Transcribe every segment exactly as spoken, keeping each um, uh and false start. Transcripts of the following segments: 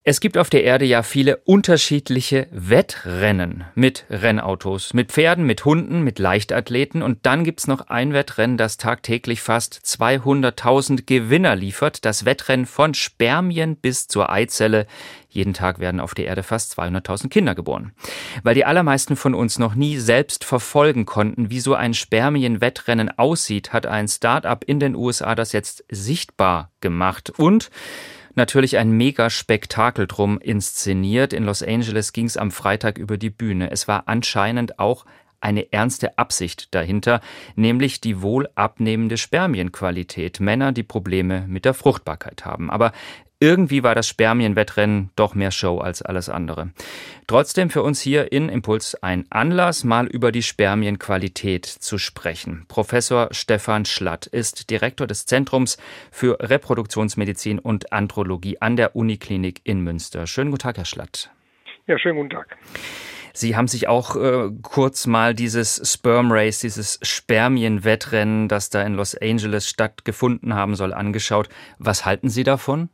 Es gibt auf der Erde ja viele unterschiedliche Wettrennen mit Rennautos, mit Pferden, mit Hunden, mit Leichtathleten. Und dann gibt's noch ein Wettrennen, das tagtäglich fast zweihunderttausend Gewinner liefert. Das Wettrennen von Spermien bis zur Eizelle. Jeden Tag werden auf der Erde fast zweihunderttausend Kinder geboren. Weil die allermeisten von uns noch nie selbst verfolgen konnten, wie so ein Spermienwettrennen aussieht, hat ein Start-up in den U S A das jetzt sichtbar gemacht. Und natürlich ein Mega-Spektakel drum inszeniert. In Los Angeles ging es am Freitag über die Bühne. Es war anscheinend auch eine ernste Absicht dahinter, nämlich die wohl abnehmende Spermienqualität. Männer, die Probleme mit der Fruchtbarkeit haben. Aber irgendwie war das Spermienwettrennen doch mehr Show als alles andere. Trotzdem für uns hier in Impuls ein Anlass, mal über die Spermienqualität zu sprechen. Professor Stefan Schlatt ist Direktor des Zentrums für Reproduktionsmedizin und Andrologie an der Uniklinik in Münster. Schönen guten Tag, Herr Schlatt. Ja, schönen guten Tag. Sie haben sich auch äh, kurz mal dieses Sperm Race, dieses Spermienwettrennen, das da in Los Angeles stattgefunden haben soll, angeschaut. Was halten Sie davon?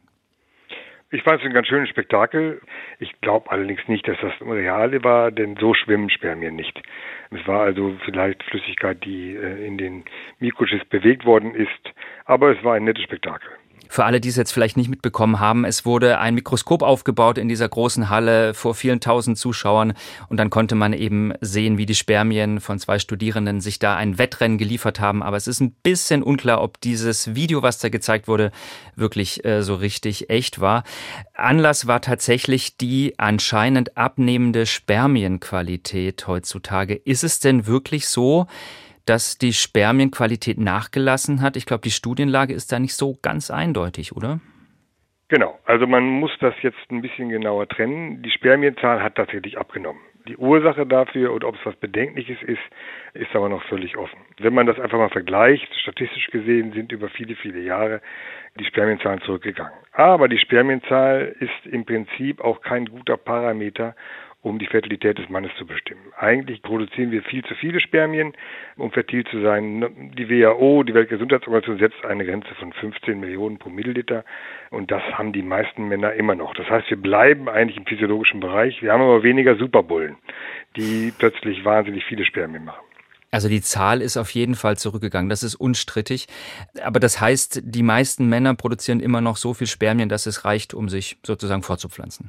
Ich fand es ein ganz schönes Spektakel. Ich glaube allerdings nicht, dass das real war, denn so schwimmen Spermien nicht. Es war also vielleicht Flüssigkeit, die in den Mikrochips bewegt worden ist, aber es war ein nettes Spektakel. Für alle, die es jetzt vielleicht nicht mitbekommen haben, es wurde ein Mikroskop aufgebaut in dieser großen Halle vor vielen tausend Zuschauern und dann konnte man eben sehen, wie die Spermien von zwei Studierenden sich da ein Wettrennen geliefert haben. Aber es ist ein bisschen unklar, ob dieses Video, was da gezeigt wurde, wirklich äh, so richtig echt war. Anlass war tatsächlich die anscheinend abnehmende Spermienqualität heutzutage. Ist es denn wirklich so, dass die Spermienqualität nachgelassen hat? Ich glaube, die Studienlage ist da nicht so ganz eindeutig, oder? Genau, also man muss das jetzt ein bisschen genauer trennen. Die Spermienzahl hat tatsächlich abgenommen. Die Ursache dafür oder ob es was Bedenkliches ist, ist aber noch völlig offen. Wenn man das einfach mal vergleicht, statistisch gesehen sind über viele, viele Jahre die Spermienzahlen zurückgegangen. Aber die Spermienzahl ist im Prinzip auch kein guter Parameter, um die Fertilität des Mannes zu bestimmen. Eigentlich produzieren wir viel zu viele Spermien, um fertil zu sein. Die W H O, die Weltgesundheitsorganisation, setzt eine Grenze von fünfzehn Millionen pro Milliliter und das haben die meisten Männer immer noch. Das heißt, wir bleiben eigentlich im physiologischen Bereich, wir haben aber weniger Superbullen, die plötzlich wahnsinnig viele Spermien machen. Also die Zahl ist auf jeden Fall zurückgegangen, das ist unstrittig. Aber das heißt, die meisten Männer produzieren immer noch so viel Spermien, dass es reicht, um sich sozusagen fortzupflanzen.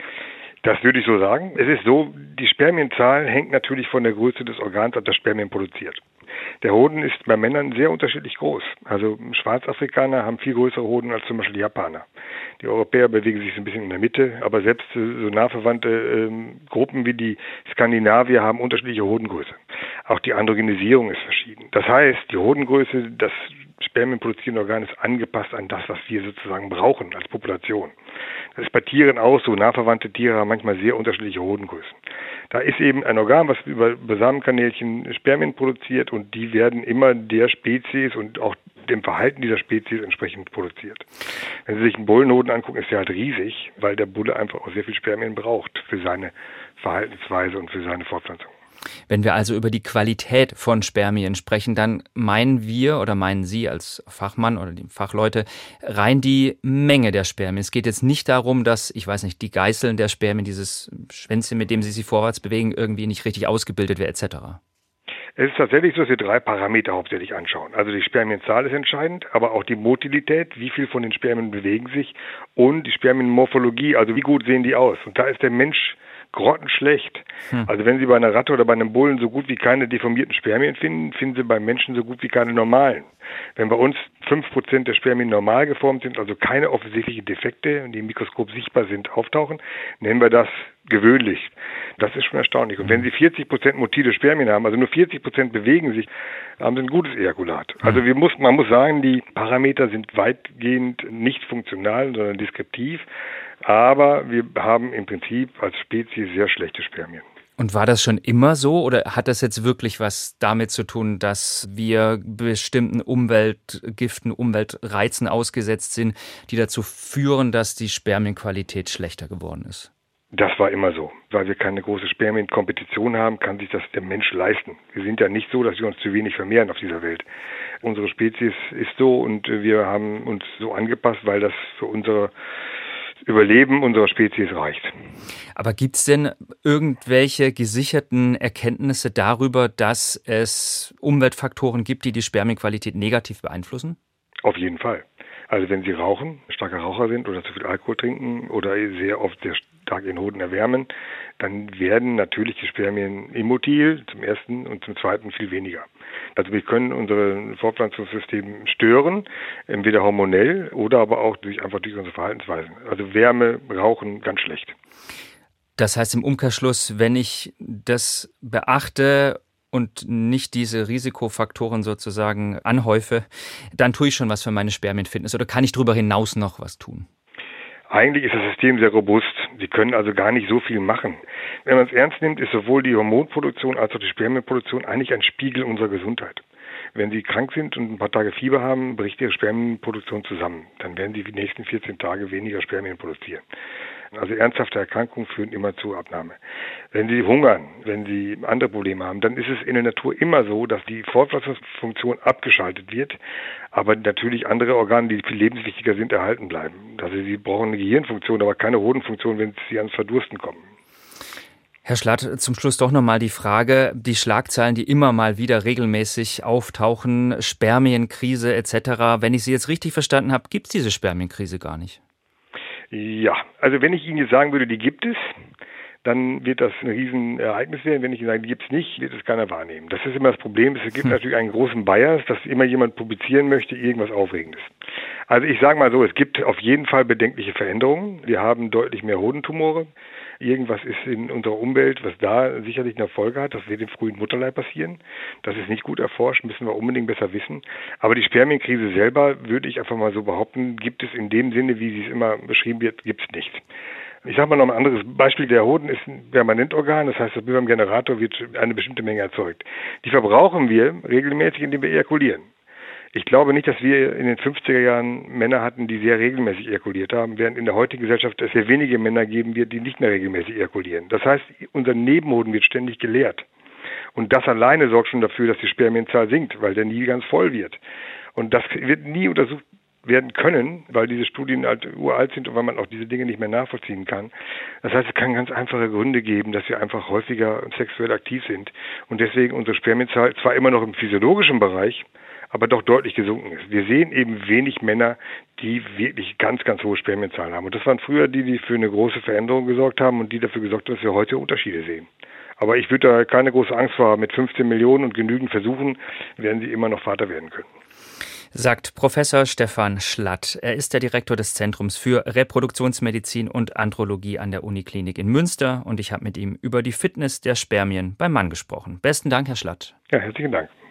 Das würde ich so sagen. Es ist so, die Spermienzahl hängt natürlich von der Größe des Organs ab, das Spermien produziert. Der Hoden ist bei Männern sehr unterschiedlich groß. Also Schwarzafrikaner haben viel größere Hoden als zum Beispiel die Japaner. Die Europäer bewegen sich so ein bisschen in der Mitte, aber selbst so nah verwandte ähm, Gruppen wie die Skandinavier haben unterschiedliche Hodengröße. Auch die Androgenisierung ist verschieden. Das heißt, die Hodengröße, das spermienproduzierende Organ ist angepasst an das, was wir sozusagen brauchen als Population. Das ist bei Tieren auch so. Nahverwandte Tiere haben manchmal sehr unterschiedliche Hodengrößen. Da ist eben ein Organ, was über Samenkanälchen Spermien produziert und die werden immer der Spezies und auch dem Verhalten dieser Spezies entsprechend produziert. Wenn Sie sich einen Bullenhoden angucken, ist der halt riesig, weil der Bulle einfach auch sehr viel Spermien braucht für seine Verhaltensweise und für seine Fortpflanzung. Wenn wir also über die Qualität von Spermien sprechen, dann meinen wir oder meinen Sie als Fachmann oder die Fachleute rein die Menge der Spermien. Es geht jetzt nicht darum, dass, ich weiß nicht, die Geißeln der Spermien, dieses Schwänzchen, mit dem sie sich vorwärts bewegen, irgendwie nicht richtig ausgebildet wird et cetera. Es ist tatsächlich so, dass wir drei Parameter hauptsächlich anschauen. Also die Spermienzahl ist entscheidend, aber auch die Motilität, wie viel von den Spermien bewegen sich und die Spermienmorphologie, also wie gut sehen die aus. Und da ist der Mensch grottenschlecht. Hm. Also wenn Sie bei einer Ratte oder bei einem Bullen so gut wie keine deformierten Spermien finden, finden Sie beim Menschen so gut wie keine normalen. Wenn bei uns fünf Prozent der Spermien normal geformt sind, also keine offensichtlichen Defekte, die im Mikroskop sichtbar sind, auftauchen, nennen wir das gewöhnlich. Das ist schon erstaunlich. Und wenn Sie vierzig Prozent motile Spermien haben, also nur vierzig Prozent bewegen sich, haben Sie ein gutes Ejakulat. Also wir muss, man muss sagen, die Parameter sind weitgehend nicht funktional, sondern deskriptiv. Aber wir haben im Prinzip als Spezies sehr schlechte Spermien. Und war das schon immer so oder hat das jetzt wirklich was damit zu tun, dass wir bestimmten Umweltgiften, Umweltreizen ausgesetzt sind, die dazu führen, dass die Spermienqualität schlechter geworden ist? Das war immer so. Weil wir keine große Spermienkompetition haben, kann sich das der Mensch leisten. Wir sind ja nicht so, dass wir uns zu wenig vermehren auf dieser Welt. Unsere Spezies ist so und wir haben uns so angepasst, weil das für unsere Überleben unserer Spezies reicht. Aber gibt es denn irgendwelche gesicherten Erkenntnisse darüber, dass es Umweltfaktoren gibt, die die Spermienqualität negativ beeinflussen? Auf jeden Fall. Also wenn Sie rauchen, starker Raucher sind oder zu viel Alkohol trinken oder sehr oft sehr stark Ihren Hoden erwärmen, dann werden natürlich die Spermien immotil zum ersten und zum zweiten viel weniger. Also wir können unser Fortpflanzungssystem stören, entweder hormonell oder aber auch durch einfach durch unsere Verhaltensweisen. Also Wärme, Rauchen, ganz schlecht. Das heißt im Umkehrschluss, wenn ich das beachte und nicht diese Risikofaktoren sozusagen anhäufe, dann tue ich schon was für meine Spermienfitness oder kann ich darüber hinaus noch was tun? Eigentlich ist das System sehr robust. Sie können also gar nicht so viel machen. Wenn man es ernst nimmt, ist sowohl die Hormonproduktion als auch die Spermienproduktion eigentlich ein Spiegel unserer Gesundheit. Wenn Sie krank sind und ein paar Tage Fieber haben, bricht Ihre Spermienproduktion zusammen. Dann werden Sie die nächsten vierzehn Tage weniger Spermien produzieren. Also ernsthafte Erkrankungen führen immer zur Abnahme. Wenn Sie hungern, wenn Sie andere Probleme haben, dann ist es in der Natur immer so, dass die Fortpflanzungsfunktion abgeschaltet wird, aber natürlich andere Organe, die viel lebenswichtiger sind, erhalten bleiben. Also Sie brauchen eine Gehirnfunktion, aber keine Hodenfunktion, wenn Sie ans Verdursten kommen. Herr Schlatt, zum Schluss doch nochmal die Frage, die Schlagzeilen, die immer mal wieder regelmäßig auftauchen, Spermienkrise et cetera. Wenn ich Sie jetzt richtig verstanden habe, gibt es diese Spermienkrise gar nicht. Ja, also wenn ich Ihnen jetzt sagen würde, die gibt es, dann wird das ein Riesenereignis werden. Wenn ich Ihnen sage, die gibt es nicht, wird es keiner wahrnehmen. Das ist immer das Problem. Es gibt hm. natürlich einen großen Bias, dass immer jemand publizieren möchte, irgendwas Aufregendes. Also ich sage mal so, es gibt auf jeden Fall bedenkliche Veränderungen. Wir haben deutlich mehr Hodentumore. Irgendwas ist in unserer Umwelt, was da sicherlich eine Folge hat. Das wird im frühen Mutterleib passieren. Das ist nicht gut erforscht, müssen wir unbedingt besser wissen. Aber die Spermienkrise selber, würde ich einfach mal so behaupten, gibt es in dem Sinne, wie sie es immer beschrieben wird, gibt es nicht. Ich sage mal noch ein anderes Beispiel. Der Hoden ist ein Permanentorgan, das heißt, wie beim Generator wird eine bestimmte Menge erzeugt. Die verbrauchen wir regelmäßig, indem wir ejakulieren. Ich glaube nicht, dass wir in den fünfziger Jahren Männer hatten, die sehr regelmäßig ejakuliert haben, während in der heutigen Gesellschaft es sehr wenige Männer geben wird, die nicht mehr regelmäßig ejakulieren. Das heißt, unser Nebenhoden wird ständig geleert. Und das alleine sorgt schon dafür, dass die Spermienzahl sinkt, weil der nie ganz voll wird. Und das wird nie untersucht werden können, weil diese Studien halt uralt sind und weil man auch diese Dinge nicht mehr nachvollziehen kann. Das heißt, es kann ganz einfache Gründe geben, dass wir einfach häufiger sexuell aktiv sind und deswegen unsere Spermienzahl zwar immer noch im physiologischen Bereich, aber doch deutlich gesunken ist. Wir sehen eben wenig Männer, die wirklich ganz, ganz hohe Spermienzahlen haben. Und das waren früher die, die für eine große Veränderung gesorgt haben und die dafür gesorgt haben, dass wir heute Unterschiede sehen. Aber ich würde da keine große Angst vor haben. Mit fünfzehn Millionen und genügend Versuchen werden sie immer noch Vater werden können. Sagt Professor Stefan Schlatt. Er ist der Direktor des Zentrums für Reproduktionsmedizin und Andrologie an der Uniklinik in Münster. Und ich habe mit ihm über die Fitness der Spermien beim Mann gesprochen. Besten Dank, Herr Schlatt. Ja, herzlichen Dank.